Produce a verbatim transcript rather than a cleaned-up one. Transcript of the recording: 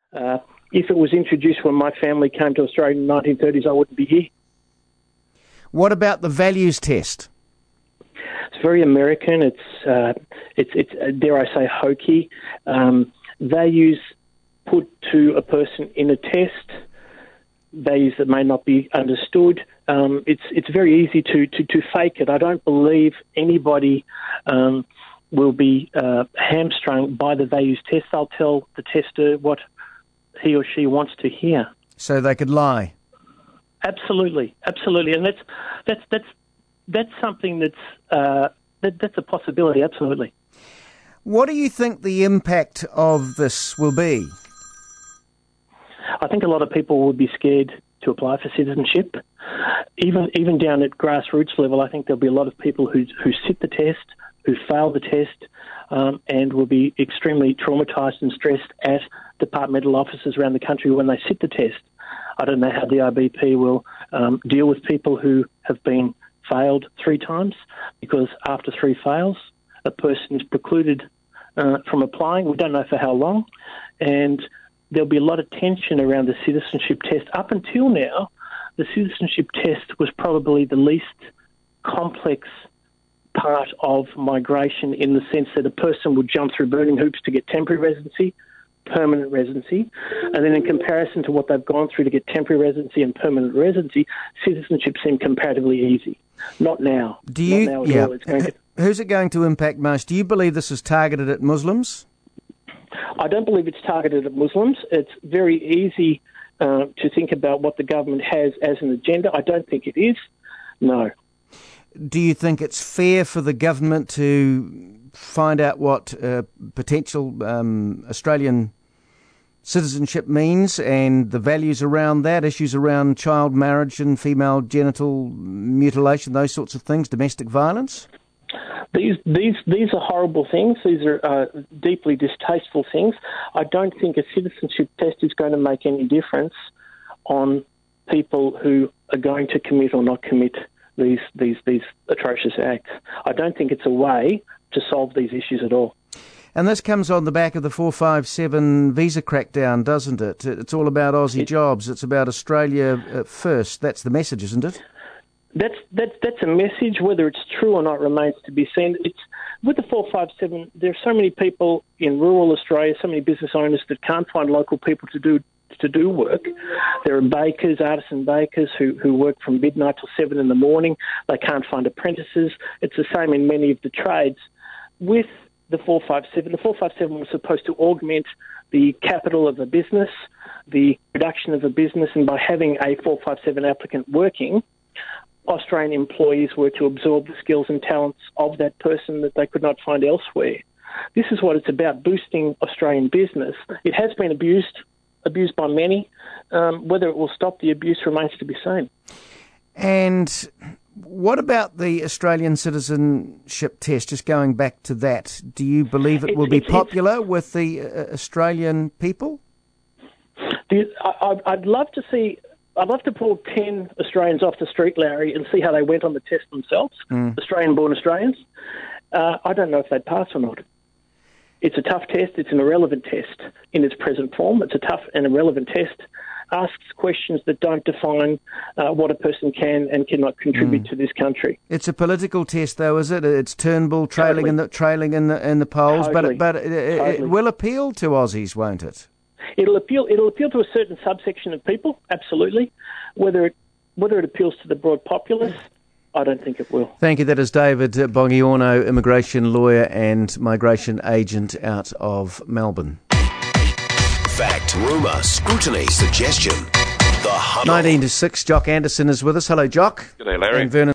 Uh, if it was introduced when my family came to Australia in the nineteen thirties, I wouldn't be here. What about the values test? It's very American. It's, uh, it's, it's uh, dare I say, hokey. Um, values put to a person in a test, values that may not be understood. Um, it's it's very easy to, to, to fake it. I don't believe anybody um, will be uh, hamstrung by the values test. They'll tell the tester what he or she wants to hear. So they could lie. Absolutely, absolutely, and that's that's that's that's something that's uh, that, that's a possibility. Absolutely. What do you think the impact of this will be? I think a lot of people would be scared to apply for citizenship. Even even down at grassroots level, I think there'll be a lot of people who who sit the test, who fail the test, um, and will be extremely traumatised and stressed at departmental offices around the country when they sit the test. I don't know how the I B P will um, deal with people who have been failed three times, because after three fails, a person is precluded uh, from applying. We don't know for how long, and there'll be a lot of tension around the citizenship test. Up until now, the citizenship test was probably the least complex part of migration, in the sense that a person would jump through burning hoops to get temporary residency, permanent residency, and then in comparison to what they've gone through to get temporary residency and permanent residency, citizenship seemed comparatively easy. Not now. Do you? Not now at yeah. all. It's going to... Who's it going to impact most? Do you believe this is targeted at Muslims? I don't believe it's targeted at Muslims. It's very easy uh, to think about what the government has as an agenda. I don't think it is. No. Do you think it's fair for the government to find out what uh, potential um, Australian citizenship means and the values around that, issues around child marriage and female genital mutilation, those sorts of things, domestic violence? These these these are horrible things. These are uh, deeply distasteful things. I don't think a citizenship test is going to make any difference on people who are going to commit or not commit these these these atrocious acts. I don't think it's a way to solve these issues at all. And this comes on the back of the four five seven visa crackdown, doesn't it? It's all about Aussie it, jobs. It's about Australia first. That's the message, isn't it? That's that's that's a message. Whether it's true or not remains to be seen. It's with the four five seven. There are so many people in rural Australia, so many business owners that can't find local people to do to do work. There are bakers, artisan bakers who who work from midnight till seven in the morning. They can't find apprentices. It's the same in many of the trades. With the four five seven, the four five seven was supposed to augment the capital of a business, the production of a business, and by having a four five seven applicant working, Australian employees were to absorb the skills and talents of that person that they could not find elsewhere. This is what it's about, boosting Australian business. It has been abused, abused by many. Um, whether it will stop the abuse remains to be seen. And what about the Australian citizenship test? Just going back to that, do you believe it it's, will be it's, popular it's, with the uh, Australian people? The, I, I'd love to see... I'd love to pull ten Australians off the street, Larry, and see how they went on the test themselves, mm. Australian-born Australians. Uh, I don't know if they'd pass or not. It's a tough test. It's an irrelevant test in its present form. It's a tough and irrelevant test. Asks questions that don't define uh, what a person can and cannot contribute mm. to this country. It's a political test, though, is it? It's Turnbull trailing totally. in the trailing in the in the polls, totally. but it, but it, totally. it will appeal to Aussies, won't it? It'll appeal. It'll appeal to a certain subsection of people, absolutely. Whether it whether it appeals to the broad populace, I don't think it will. Thank you. That is David Bongiorno, immigration lawyer and migration agent out of Melbourne. Fact, rumour, scrutiny, suggestion. The Huddle. nineteen to six. Jock Anderson is with us. Hello, Jock. G'day, Larry. And Vernon